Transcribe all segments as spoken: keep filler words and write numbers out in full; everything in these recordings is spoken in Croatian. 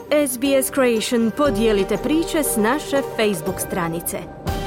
S B S Creation podijelite priče s naše Facebook stranice.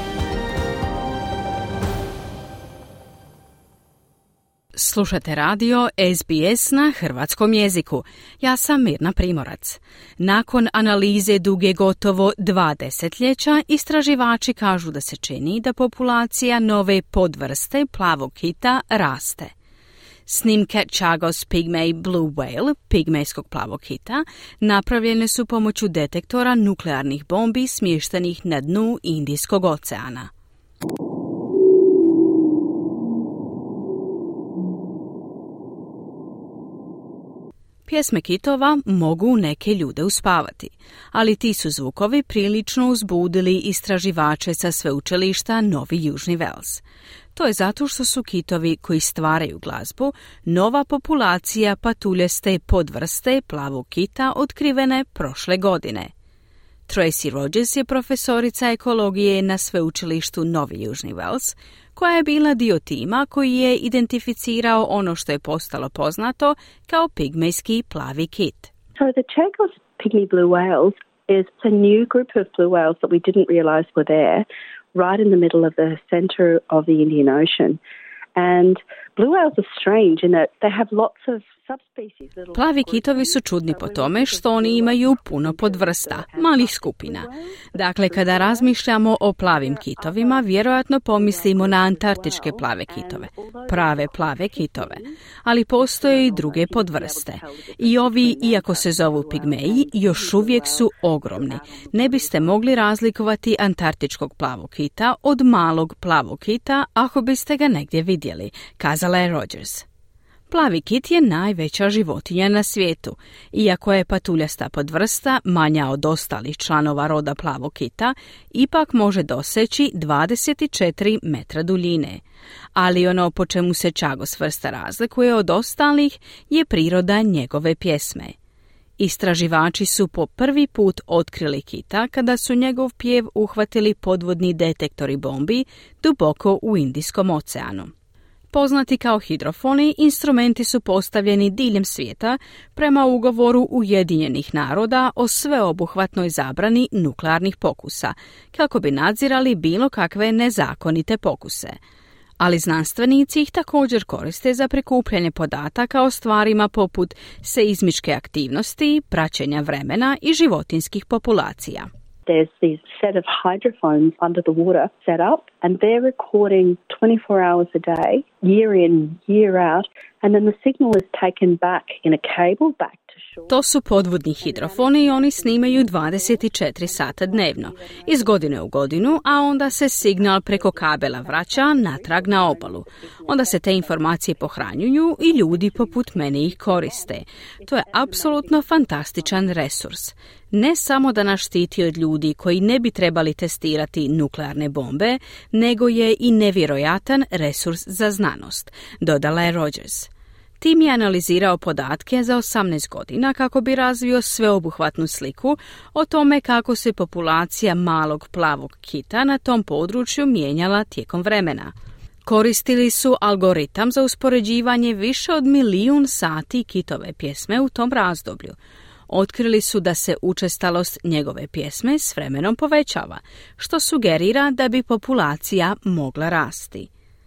Slušate radio S B S na hrvatskom jeziku. Ja sam Mirna Primorac. Nakon analize duge gotovo dva desetljeća, istraživači kažu da se čini da populacija nove podvrste plavog kita raste. Snimke Chagos Pygmy Blue Whale, pigmejskog plavog kita, napravljene su pomoću detektora nuklearnih bombi smještenih na dnu Indijskog oceana. Pjesme kitova mogu neke ljude uspavati, ali ti su zvukovi prilično uzbudili istraživače sa sveučilišta Novi Južni Vels. To je zato što su kitovi koji stvaraju glazbu nova populacija patuljaste podvrste plavog kita otkrivene prošle godine. Tracy Rogers je profesorica ekologije na sveučilištu Novi Južni Vels, koja je bila dio tima koji je identificirao ono što je postalo poznato kao pigmejski plavi kit. So the Chagos Pygmy Blue Whales is a new group of blue whales that we didn't realize were there, right in the middle of the center of the Indian Ocean. And blue whales are strange in that they have lots of subspecies. Plavi kitovi su čudni po tome što oni imaju puno podvrsta, malih skupina. Dakle, kada razmišljamo o plavim kitovima, vjerojatno pomislimo na antarktičke plave kitove, prave plave kitove. Ali postoje i druge podvrste. I ovi, iako se zovu pigmeji, još uvijek su ogromni. Ne biste mogli razlikovati antarktičkog plavog kita od malog plavog kita ako biste ga negdje vidjeli, kazala je Rogers. Plavi kit je najveća životinja na svijetu. Iako je patuljasta podvrsta manja od ostalih članova roda plavog kita, ipak može doseći dvadeset četiri metra duljine. Ali ono po čemu se Chagos vrsta razlikuje od ostalih je priroda njegove pjesme. Istraživači su po prvi put otkrili kita kada su njegov pjev uhvatili podvodni detektori bombi duboko u Indijskom oceanu. Poznati kao hidrofoni, instrumenti su postavljeni diljem svijeta prema ugovoru Ujedinjenih naroda o sveobuhvatnoj zabrani nuklearnih pokusa, kako bi nadzirali bilo kakve nezakonite pokuse. Ali znanstvenici ih također koriste za prikupljanje podataka o stvarima poput seizmičke aktivnosti, praćenja vremena i životinjskih populacija. There's this set of hydrophones under the water set up, and they're recording twenty-four hours a day, year in, year out, and then the signal is taken back in a cable back to shore. To su podvodni hidrofoni i oni snimaju dvadeset četiri sata dnevno, iz godine u godinu, a onda se signal preko kabela vraća natrag na obalu. Onda se te informacije pohranjuju i ljudi poput mene ih koriste. To je apsolutno fantastičan resurs. Ne samo da nas štiti od ljudi koji ne bi trebali testirati nuklearne bombe, nego je i nevjerojatan resurs za znanost, dodala je Rogers. Tim je analizirao podatke za osamnaest godina kako bi razvio sveobuhvatnu sliku o tome kako se populacija malog plavog kita na tom području mijenjala tijekom vremena. Koristili su algoritam za uspoređivanje više od milijun sati kitove pjesme u tom razdoblju. Otkrili su da se učestalost njegove pjesme s vremenom povećava, što sugerira da bi populacija mogla rasti.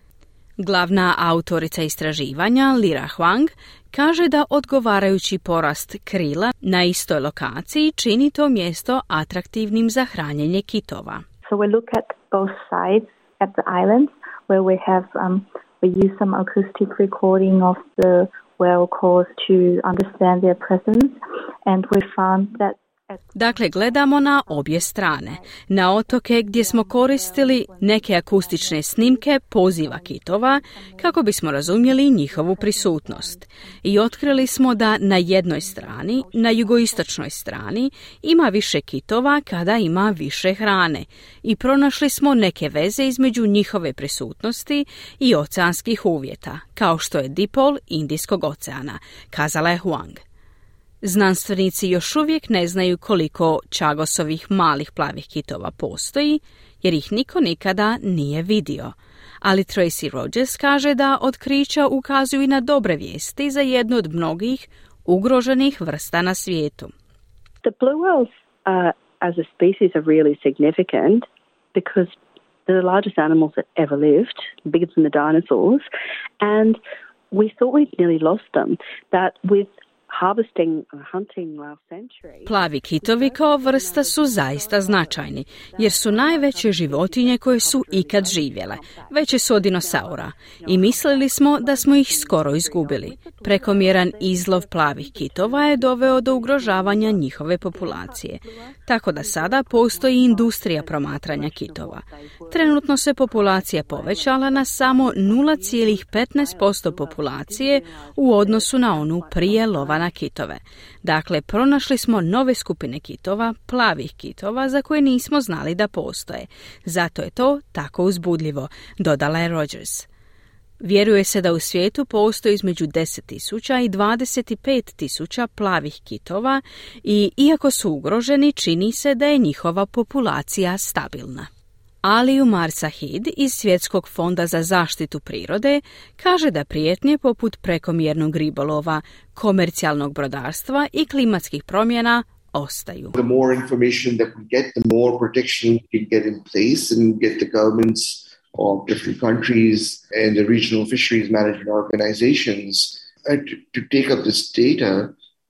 Glavna autorica istraživanja, Lira Huang, kaže da odgovarajući porast krila na istoj lokaciji čini to mjesto atraktivnim za hranjenje kitova. So we look at both sides at the islands where we have um, we use some acoustic recording of the whale calls to understand their presence, and we found that. Dakle, gledamo na obje strane. Na otoke gdje smo koristili neke akustične snimke poziva kitova kako bismo razumjeli njihovu prisutnost. I otkrili smo da na jednoj strani, na jugoistočnoj strani, ima više kitova kada ima više hrane. I pronašli smo neke veze između njihove prisutnosti i oceanskih uvjeta, kao što je dipol Indijskog oceana, kazala je Huang. Znanstvenici još uvijek ne znaju koliko Chagosovih malih plavih kitova postoji, jer ih niko nikada nije vidio. Ali Tracy Rogers kaže da otkrića ukazuju i na dobre vijesti za jednu od mnogih ugroženih vrsta na svijetu. The blue whales uh, as a species are really significant because they're the largest animals that ever lived, bigger than the dinosaurs, and we thought we'd nearly lost them. That with harvesting and hunting last century. Plavi kitovi kao vrsta su zaista značajni, jer su najveće životinje koje su ikad živjele. Veće su od dinosaura. I mislili smo da smo ih skoro izgubili. Prekomjeran izlov plavih kitova je doveo do ugrožavanja njihove populacije. Tako da sada postoji industrija promatranja kitova. Trenutno se populacija povećala na samo nula zarez petnaest posto populacije u odnosu na onu prije lova na kitove. Dakle, pronašli smo nove skupine kitova, plavih kitova, za koje nismo znali da postoje. Zato je to tako uzbudljivo, dodala je Rogers. Vjeruje se da u svijetu postoji između deset tisuća i dvadeset pet tisuća plavih kitova i iako su ugroženi, čini se da je njihova populacija stabilna. Ali Umar Sahid iz Svjetskog fonda za zaštitu prirode kaže da prijetnje poput prekomjernog ribolova, komercijalnog brodarstva i klimatskih promjena ostaju. The more information that we get, the more protection we can get in place and get the governments of different countries and the regional fisheries management organizations uh, to, to take up this data.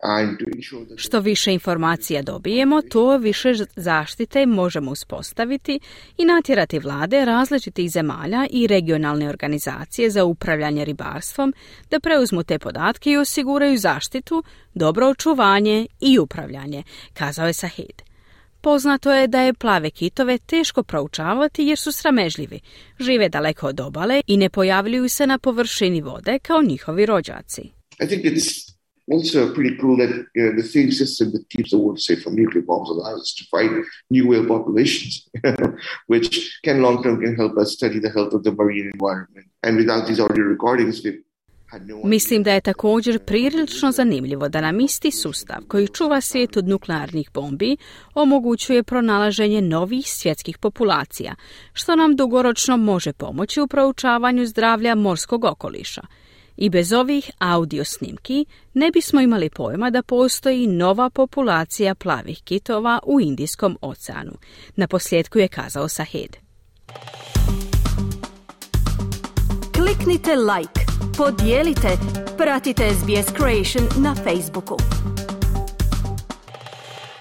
Što više informacija dobijemo, to više zaštite možemo uspostaviti i natjerati vlade različitih zemalja i regionalne organizacije za upravljanje ribarstvom da preuzmu te podatke i osiguraju zaštitu, dobro očuvanje i upravljanje, kazao je Sahid. Poznato je da je plave kitove teško proučavati jer su sramežljivi, žive daleko od obale i ne pojavljuju se na površini vode kao njihovi rođaci. I think it's also pretty cool that you know, the same system that keeps the world safe from nuclear bombs allows us to find new whale populations, which can long term can help us study the health of the marine environment. And without these audio recordings, we Mislim da je također prilično zanimljivo da nam isti sustav koji čuva svijet od nuklearnih bombi omogućuje pronalaženje novih svjetskih populacija, što nam dugoročno može pomoći u proučavanju zdravlja morskog okoliša. I bez ovih audio snimki ne bismo imali pojma da postoji nova populacija plavih kitova u Indijskom oceanu. Naposljetku je kazao Sahid. Kliknite like, podijelite, pratite S B S Creation na Facebooku.